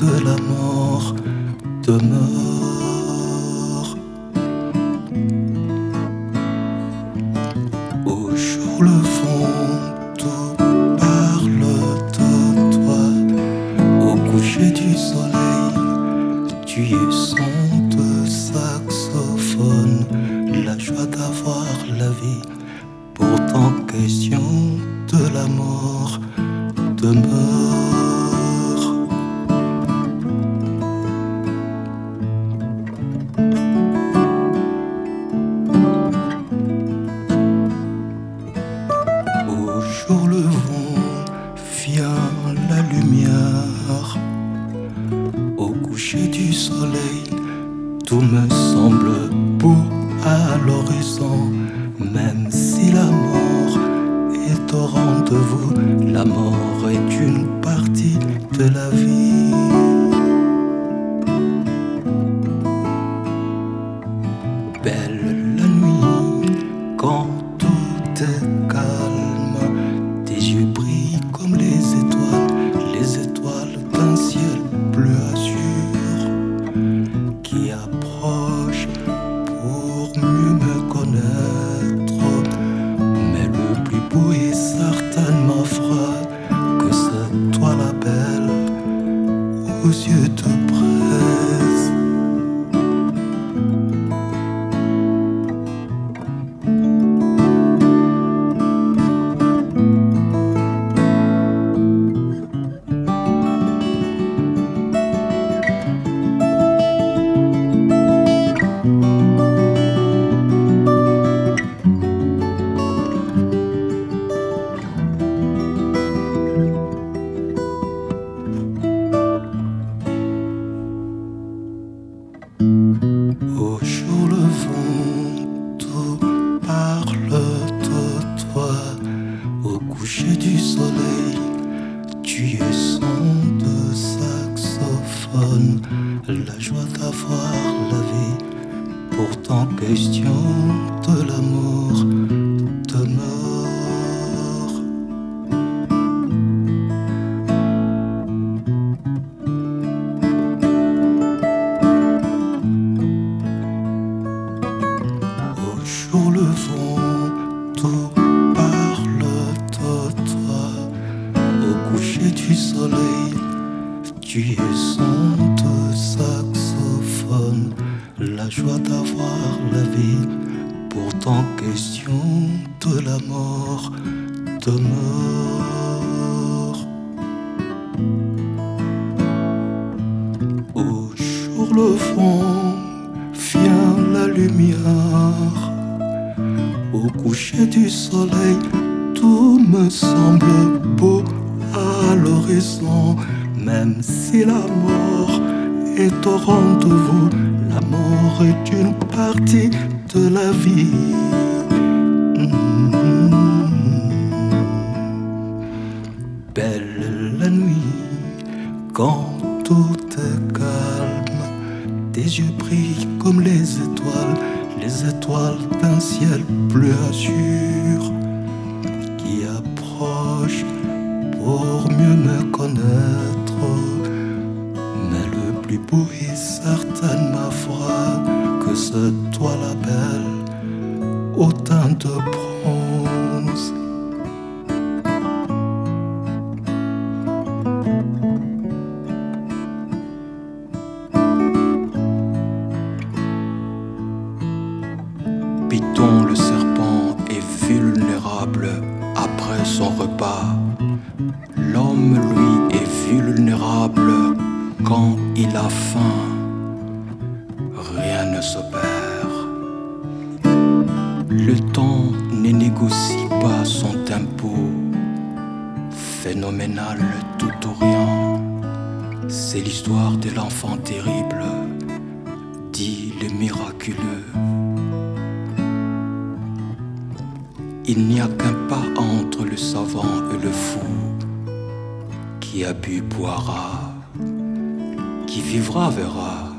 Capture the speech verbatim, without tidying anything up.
de la mort demeure. Au jour le vent tout parle de toi. Au coucher du soleil, tu es son de saxophone. La joie d'avoir la vie, pourtant question de la mort demeure. Au jour le vent vient la lumière. Au coucher du soleil, tout me semble beau à l'horizon. Même si la mort est au rendez-vous, la mort est une partie de la vie. Belle la nuit quand tout est calme, tes yeux brillent comme les étoiles, les étoiles d'un ciel bleu azur qui approche pour mieux me connaître. Mais le plus beau est certainement froid, que c'est toi la belle aux yeux de braise. Au jour le vent tout parle de toi. Au coucher du soleil, tu es son de saxophone. La joie d'avoir la vie, pourtant question de la mort demeure. Au jour le vent tout parle de toi. Au coucher du soleil, tu es son de saxophone. La joie d'avoir la vie, pourtant question de la mort demeure. Au jour le vent vient la lumière. Au coucher du soleil, tout me semble beau à l'horizon. Même si la mort est au rendez-vous, la mort est une partie de la vie. Mmh. Belle la nuit quand tout est calme, tes yeux brillent comme les étoiles, les étoiles d'un ciel bleu azur qui approche pour mieux me connaître. Mais le plus beau est certainement froid, que c'est toi la belle au teint de bronze. Python le serpent est vulnérable après son repas. L'homme, lui, est vulnérable quand il a faim. Rien ne s'opère. Le temps ne négocie pas son tempo. Phénoménal tout ou rien. C'est l'histoire de l'enfant terrible, dit le miraculeux. Il n'y a qu'un pas entre le savant et le fou. Qui a bu boira, qui vivra verra.